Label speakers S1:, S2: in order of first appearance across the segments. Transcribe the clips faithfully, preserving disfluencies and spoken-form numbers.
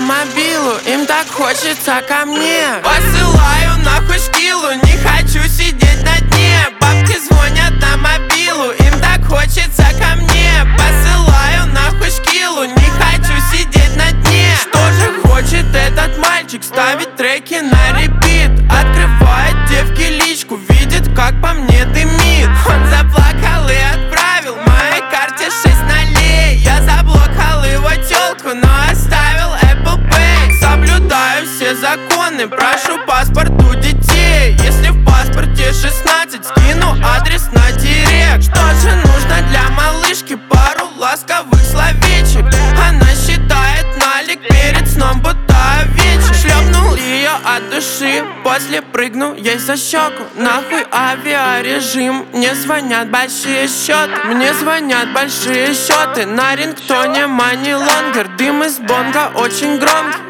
S1: мобилу, им так хочется ко мне. Посылаю нахуй шкилу, не хочу сидеть на дне. Бабки звонят на мобилу, им так хочется ко мне. Посылаю нахуй шкилу, не хочу сидеть на дне. Что же хочет этот мальчик? Ставить треки на репит. Открывает девки личку, видит, как по мне дымит. Он заплакал и отправил в моей карте шесть нолей. Я заблокал его тёлку, но оставил Apple Pay. Соблюдаю все законы, прошу паспорт у детей. Если в паспорте шестнадцать, скину адрес на директ. Что же нужно для малышки? Пару ласковых словечек. Она считает налик перед сном, будто овечек. Шлепнул ее от души, после прыгну ей за щеку. Нахуй авиарежим, мне звонят большие счеты. Мне звонят большие счеты. На рингтоне money longer. Дым из бонга очень громкий.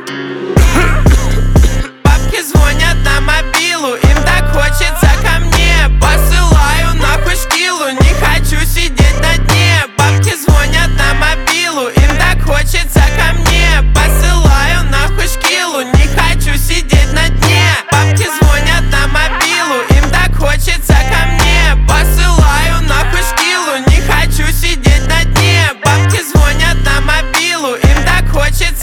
S1: Бабки звонят на мобилу, им так хочется ко мне. Посылаю нахуй шкилу, не хочу сидеть на дне. Бабки звонят на мобилу, им так хочется ко мне. Посылаю нахуй шкилу, не хочу сидеть на дне. Бабки звонят на мобилу, им так хочется ко мне. Посылаю нахуй шкилу, не хочу сидеть на дне. Бабки звонят на мобилу, им так хочется